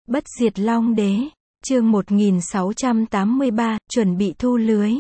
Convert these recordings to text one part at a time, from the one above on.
Bất diệt Long Đế, chương 1683, chuẩn bị thu lưới.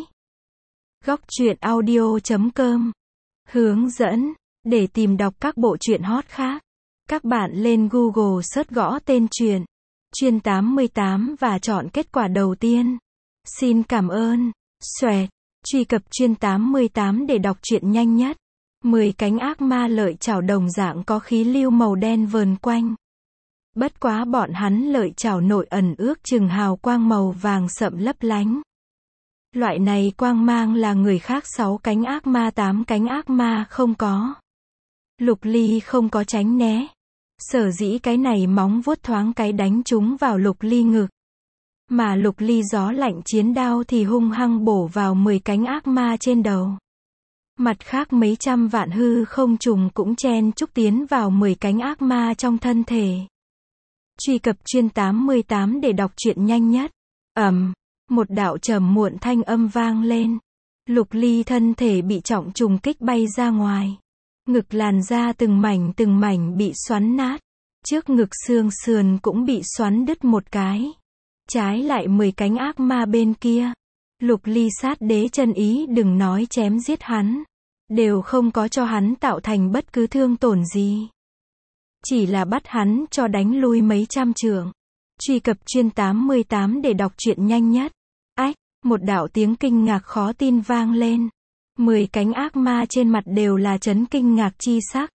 Góc truyện audio.com. Hướng dẫn, để tìm đọc các bộ truyện hot khác, các bạn lên Google search gõ tên truyện, Chuyên 88 và chọn kết quả đầu tiên. Xin cảm ơn. Xoẹt, truy cập Chuyên 88 để đọc truyện nhanh nhất. 10 cánh ác ma lợi chảo đồng dạng có khí lưu màu đen vờn quanh. Bất quá bọn hắn lợi chảo nội ẩn ước chừng hào quang màu vàng sậm lấp lánh. Loại này quang mang là người khác 6 cánh ác ma 8 cánh ác ma không có. Lục Ly không có tránh né. Sở dĩ cái này móng vuốt thoáng cái đánh trúng vào Lục Ly ngực. Mà Lục Ly gió lạnh chiến đao thì hung hăng bổ vào 10 cánh ác ma trên đầu. Mặt khác mấy trăm vạn hư không trùng cũng chen chúc tiến vào 10 cánh ác ma trong thân thể. Truy cập Chuyên 88 để đọc truyện nhanh nhất. Một đạo trầm muộn thanh âm vang lên. Lục Ly thân thể bị trọng trùng kích bay ra ngoài. Ngực làn da từng mảnh bị xoắn nát. Trước ngực xương sườn cũng bị xoắn đứt một cái. Trái lại 10 cánh ác ma bên kia. Lục Ly sát đế chân ý đừng nói chém giết hắn. Đều không có cho hắn tạo thành bất cứ thương tổn gì. Chỉ là bắt hắn cho đánh lui mấy trăm trượng. Truy cập Chuyên 88 để đọc truyện nhanh nhất. Ách, một đạo tiếng kinh ngạc khó tin vang lên. 10 cánh ác ma trên mặt đều là chấn kinh ngạc chi sắc.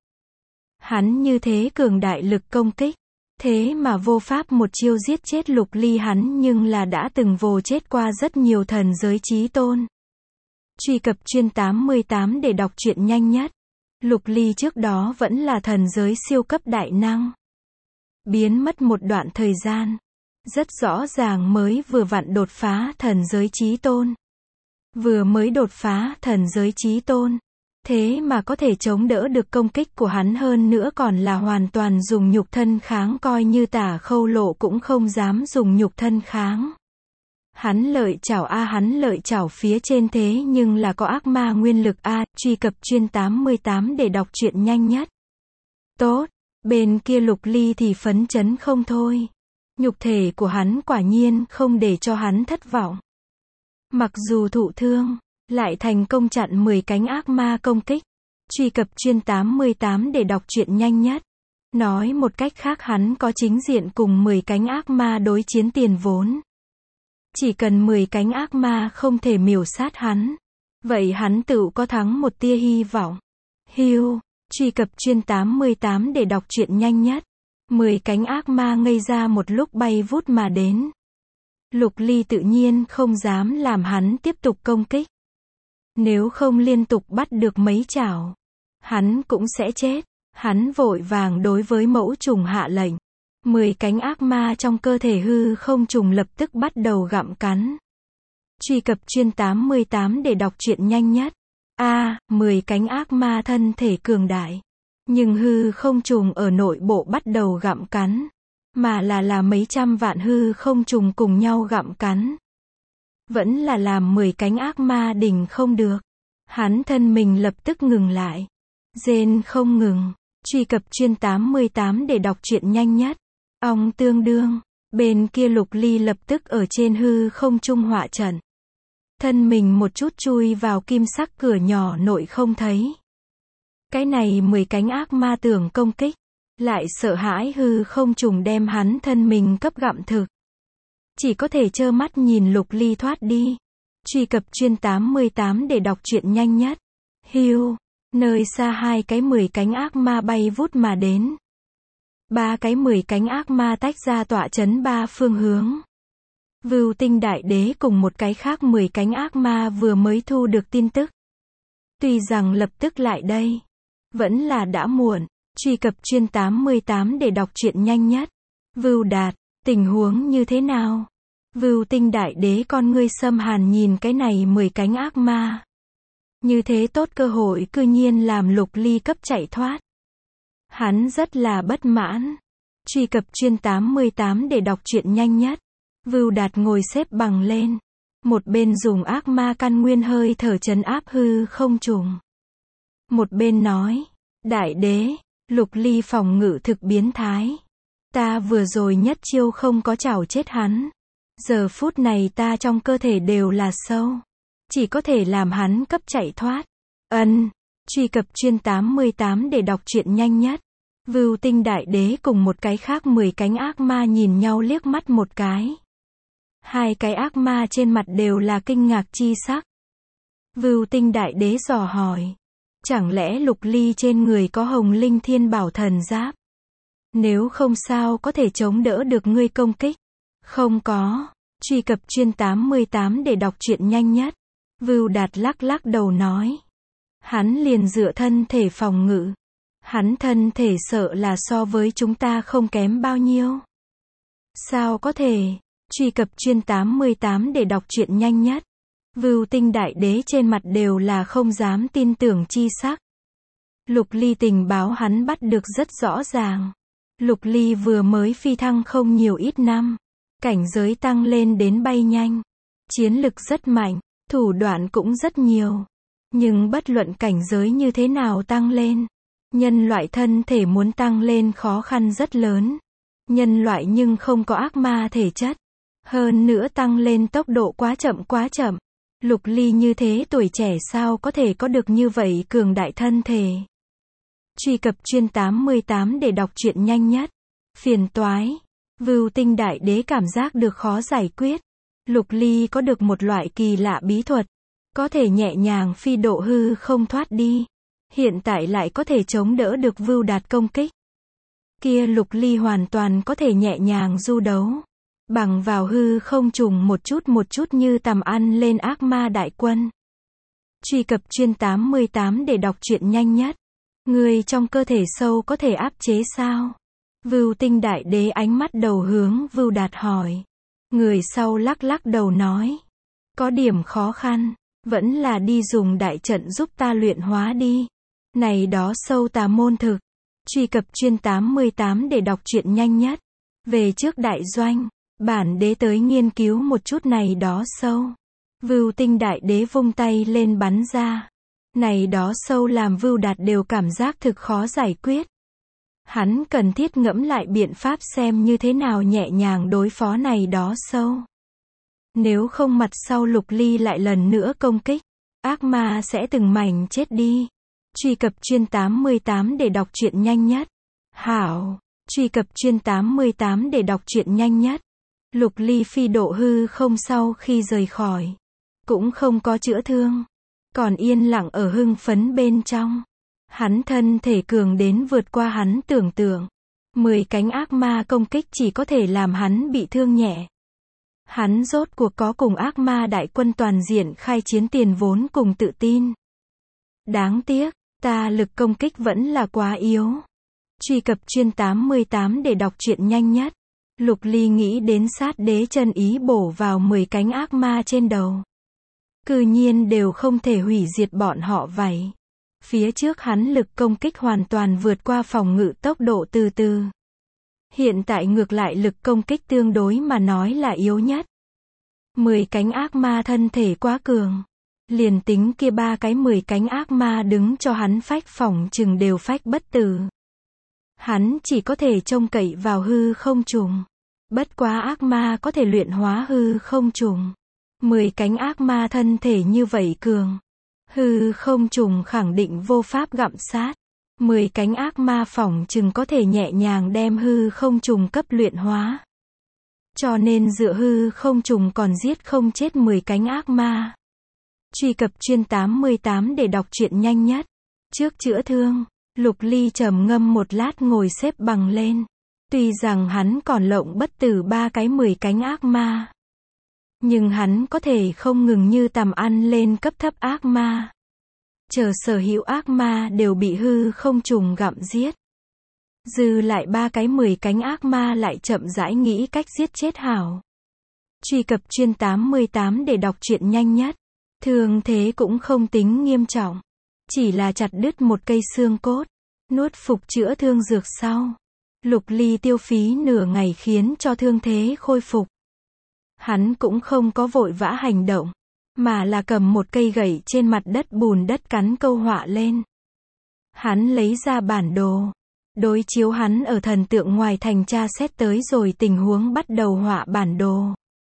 Hắn như thế cường đại lực công kích. Thế mà vô pháp một chiêu giết chết Lục Ly hắn nhưng là đã từng vồ chết qua rất nhiều thần giới chí tôn. Truy cập Chuyên 88 để đọc truyện nhanh nhất. Lục Ly trước đó vẫn là thần giới siêu cấp đại năng. Biến mất một đoạn thời gian. Rất rõ ràng mới vừa vặn đột phá thần giới chí tôn. Vừa mới đột phá thần giới chí tôn. Thế mà có thể chống đỡ được công kích của hắn hơn nữa còn là hoàn toàn dùng nhục thân kháng coi như Tả Khâu Lộ cũng không dám dùng nhục thân kháng. Hắn lợi chảo phía trên thế nhưng là có ác ma nguyên lực a. Truy cập Chuyên 88 để đọc truyện nhanh nhất. Tốt, bên kia Lục Ly thì phấn chấn không thôi. Nhục thể của hắn quả nhiên không để cho hắn thất vọng. Mặc dù thụ thương, lại thành công chặn 10 cánh ác ma công kích. Truy cập Chuyên 88 để đọc truyện nhanh nhất. Nói một cách khác hắn có chính diện cùng 10 cánh ác ma đối chiến tiền vốn. Chỉ cần 10 cánh ác ma không thể miểu sát hắn. Vậy hắn tự có thắng một tia hy vọng. Hiu, truy cập Chuyên 88 để đọc truyện nhanh nhất. 10 cánh ác ma ngây ra một lúc bay vút mà đến. Lục Ly tự nhiên không dám làm hắn tiếp tục công kích. Nếu không liên tục bắt được mấy chảo, hắn cũng sẽ chết. Hắn vội vàng đối với mẫu trùng hạ lệnh. 10 cánh ác ma trong cơ thể hư không trùng lập tức bắt đầu gặm cắn. Truy cập Chuyên 88 để đọc truyện nhanh nhất. 10 cánh ác ma thân thể cường đại. Nhưng hư không trùng ở nội bộ bắt đầu gặm cắn. Mà là mấy trăm vạn hư không trùng cùng nhau gặm cắn. Vẫn là làm 10 cánh ác ma đỉnh không được. Hắn thân mình lập tức ngừng lại. Rên không ngừng. Truy cập Chuyên 88 để đọc truyện nhanh nhất. Ong tương đương. Bên kia Lục Ly lập tức ở trên hư không trung họa trận. Thân mình một chút chui vào kim sắc cửa nhỏ nội không thấy. Cái này 10 cánh ác ma tưởng công kích. Lại sợ hãi hư không trùng đem hắn thân mình cấp gặm thực. Chỉ có thể trơ mắt nhìn Lục Ly thoát đi. Truy cập Chuyên 88 để đọc truyện nhanh nhất. Hiu, nơi xa 2 cái 10 cánh ác ma bay vút mà đến. 3 cái 10 cánh ác ma tách ra tọa chấn 3 phương hướng. Vưu Tinh Đại Đế cùng một cái khác 10 cánh ác ma vừa mới thu được tin tức. Tuy rằng lập tức lại đây, vẫn là đã muộn. Truy cập Chuyên 88 để đọc truyện nhanh nhất. Vưu Đạt, tình huống như thế nào? Vưu Tinh Đại Đế con ngươi xâm hàn nhìn cái này 10 cánh ác ma. Như thế tốt cơ hội cư nhiên làm Lục Ly cấp chạy thoát. Hắn rất là bất mãn. Truy cập Chuyên 88 để đọc truyện nhanh nhất. Vưu Đạt ngồi xếp bằng lên. Một bên dùng ác ma căn nguyên hơi thở trấn áp hư không trùng. Một bên nói, Đại Đế, Lục Ly phòng ngự thực biến thái. Ta vừa rồi nhất chiêu không có chảo chết hắn. Giờ phút này ta trong cơ thể đều là sâu. Chỉ có thể làm hắn cấp chạy thoát. Truy cập chuyên 88 để đọc truyện nhanh nhất. Vưu Tinh Đại Đế cùng một cái khác 10 cánh ác ma nhìn nhau liếc mắt một cái. Hai cái ác ma trên mặt đều là kinh ngạc chi sắc. Vưu Tinh Đại Đế dò hỏi. Chẳng lẽ Lục Ly trên người có Hồng Linh Thiên Bảo Thần Giáp? Nếu không sao có thể chống đỡ được ngươi công kích? Không có. Truy cập chuyên 88 để đọc truyện nhanh nhất. Vưu Đạt lắc lắc đầu nói. Hắn liền dựa thân thể phòng ngự. Hắn thân thể sợ là so với chúng ta không kém bao nhiêu. Sao có thể? Truy cập chuyên 88 để đọc truyện nhanh nhất. Vưu Tinh Đại Đế trên mặt đều là không dám tin tưởng chi sắc. Lục Ly tình báo hắn bắt được rất rõ ràng. Lục Ly vừa mới phi thăng không nhiều ít năm. Cảnh giới tăng lên đến bay nhanh. Chiến lực rất mạnh, thủ đoạn cũng rất nhiều. Nhưng bất luận cảnh giới như thế nào tăng lên, nhân loại thân thể muốn tăng lên khó khăn rất lớn. Nhân loại nhưng không có ác ma thể chất. Hơn nữa tăng lên tốc độ quá chậm quá chậm. Lục Ly như thế tuổi trẻ sao có thể có được như vậy cường đại thân thể. Truy cập chuyên 88 để đọc truyện nhanh nhất. Phiền toái. Vưu Tinh Đại Đế cảm giác được khó giải quyết. Lục Ly có được một loại kỳ lạ bí thuật. Có thể nhẹ nhàng phi độ hư không thoát đi. Hiện tại lại có thể chống đỡ được Vưu Đạt công kích. Kia Lục Ly hoàn toàn có thể nhẹ nhàng du đấu. Bằng vào hư không trùng một chút như tầm ăn lên ác ma đại quân. Truy cập chuyên 88 để đọc truyện nhanh nhất. Người trong cơ thể sâu có thể áp chế sao? Vưu Tinh Đại Đế ánh mắt đầu hướng Vưu Đạt hỏi. Người sau lắc lắc đầu nói. Có điểm khó khăn. Vẫn là đi dùng đại trận giúp ta luyện hóa đi. Này đó sâu tà môn thực. Truy cập chuyên 88 để đọc truyện nhanh nhất. Về trước đại doanh. Bản đế tới nghiên cứu một chút này đó sâu. Vưu Tinh Đại Đế vung tay lên bắn ra. Này đó sâu làm Vưu Đạt đều cảm giác thực khó giải quyết. Hắn cần thiết ngẫm lại biện pháp xem như thế nào nhẹ nhàng đối phó này đó sâu. Nếu không mặt sau Lục Ly lại lần nữa công kích, ác ma sẽ từng mảnh chết đi. Truy cập chuyên 88 để đọc truyện nhanh nhất. Hảo. Truy cập chuyên 88 để đọc truyện nhanh nhất. Lục Ly phi độ hư không sau khi rời khỏi. Cũng không có chữa thương. Còn yên lặng ở hưng phấn bên trong. Hắn thân thể cường đến vượt qua hắn tưởng tượng. 10 cánh ác ma công kích chỉ có thể làm hắn bị thương nhẹ. Hắn rốt cuộc có cùng ác ma đại quân toàn diện khai chiến tiền vốn cùng tự tin. Đáng tiếc, ta lực công kích vẫn là quá yếu. Truy cập chuyên 88 để đọc truyện nhanh nhất. Lục Ly nghĩ đến sát đế chân ý bổ vào 10 cánh ác ma trên đầu. Cư nhiên đều không thể hủy diệt bọn họ vậy. Phía trước hắn lực công kích hoàn toàn vượt qua phòng ngự tốc độ từ từ. Hiện tại ngược lại lực công kích tương đối mà nói là yếu nhất. 10 cánh ác ma thân thể quá cường. Liền tính kia 3 cái 10 cánh ác ma đứng cho hắn phách phỏng chừng đều phách bất tử. Hắn chỉ có thể trông cậy vào hư không trùng. Bất quá ác ma có thể luyện hóa hư không trùng. 10 cánh ác ma thân thể như vậy cường. Hư không trùng khẳng định vô pháp gặm sát. 10 cánh ác ma phỏng chừng có thể nhẹ nhàng đem hư không trùng cấp luyện hóa. Cho nên dựa hư không trùng còn giết không chết 10 cánh ác ma. Truy cập chuyên 88 để đọc truyện nhanh nhất. Trước chữa thương, Lục Ly trầm ngâm một lát ngồi xếp bằng lên. Tuy rằng hắn còn lộng bất tử 3 cái 10 cánh ác ma. Nhưng hắn có thể không ngừng như tầm ăn lên cấp thấp ác ma. Chờ sở hữu ác ma đều bị hư không trùng gặm giết. Dư lại 3 cái 10 cánh ác ma lại chậm rãi nghĩ cách giết chết hảo. Truy cập chuyên 88 để đọc truyện nhanh nhất. Thương thế cũng không tính nghiêm trọng. Chỉ là chặt đứt một cây xương cốt. Nuốt phục chữa thương dược sau. Lục Ly tiêu phí nửa ngày khiến cho thương thế khôi phục. Hắn cũng không có vội vã hành động. Mà là cầm một cây gậy trên mặt đất bùn đất cắn câu họa lên. Hắn lấy ra bản đồ. Đối chiếu hắn ở thần tượng ngoài thành tra xét tới rồi tình huống bắt đầu họa bản đồ.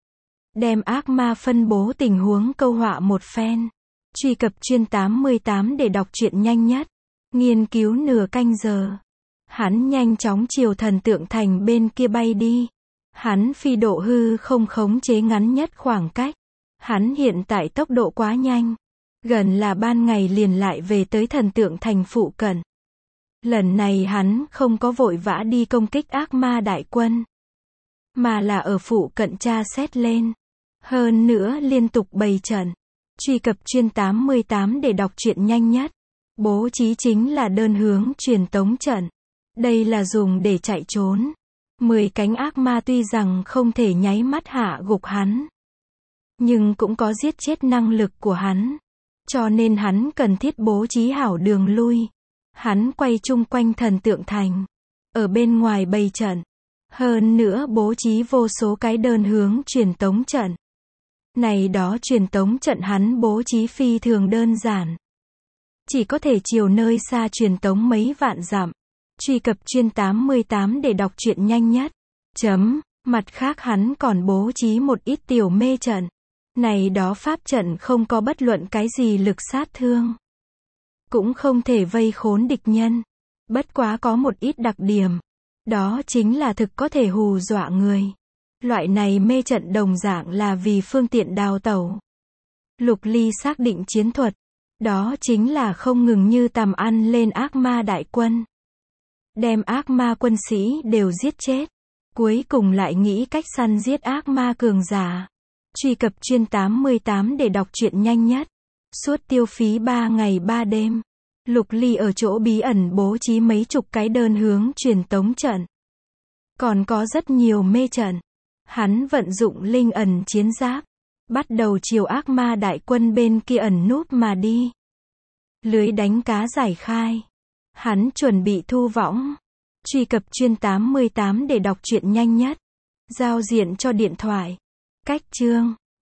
Đem ác ma phân bố tình huống câu họa một phen. Truy cập chuyên 88 để đọc truyện nhanh nhất. Nghiên cứu nửa canh giờ. Hắn nhanh chóng chiều thần tượng thành bên kia bay đi. Hắn phi độ hư không khống chế ngắn nhất khoảng cách. Hắn hiện tại tốc độ quá nhanh. Gần là ban ngày liền lại về tới thần tượng thành phụ cận. Lần này hắn không có vội vã đi công kích ác ma đại quân. Mà là ở phụ cận tra xét lên. Hơn nữa liên tục bày trận. Truy cập chuyên 88 để đọc truyện nhanh nhất. Bố trí chính là đơn hướng truyền tống trận. Đây là dùng để chạy trốn. 10 cánh ác ma tuy rằng không thể nháy mắt hạ gục hắn. Nhưng cũng có giết chết năng lực của hắn. Cho nên hắn cần thiết bố trí hảo đường lui. Hắn quay chung quanh thần tượng thành. Ở bên ngoài bày trận. Hơn nữa bố trí vô số cái đơn hướng truyền tống trận. Này đó truyền tống trận hắn bố trí phi thường đơn giản. Chỉ có thể chiều nơi xa truyền tống mấy vạn dặm. Truy cập chuyên 88 để đọc truyện nhanh nhất. Mặt khác hắn còn bố trí một ít tiểu mê trận. Này đó pháp trận không có bất luận cái gì lực sát thương. Cũng không thể vây khốn địch nhân. Bất quá có một ít đặc điểm. Đó chính là thực có thể hù dọa người. Loại này mê trận đồng dạng là vì phương tiện đào tẩu. Lục Ly xác định chiến thuật. Đó chính là không ngừng như tầm ăn lên ác ma đại quân. Đem ác ma quân sĩ đều giết chết. Cuối cùng lại nghĩ cách săn giết ác ma cường giả. Truy cập chuyên 88 để đọc truyện nhanh nhất. Suốt tiêu phí 3 ngày 3 đêm. Lục Ly ở chỗ bí ẩn bố trí mấy chục cái đơn hướng truyền tống trận. Còn có rất nhiều mê trận. Hắn vận dụng linh ẩn chiến giáp. Bắt đầu chiều ác ma đại quân bên kia ẩn núp mà đi. Lưới đánh cá giải khai. Hắn chuẩn bị thu võng. Truy cập chuyên 88 để đọc truyện nhanh nhất. Giao diện cho điện thoại. Cách chương.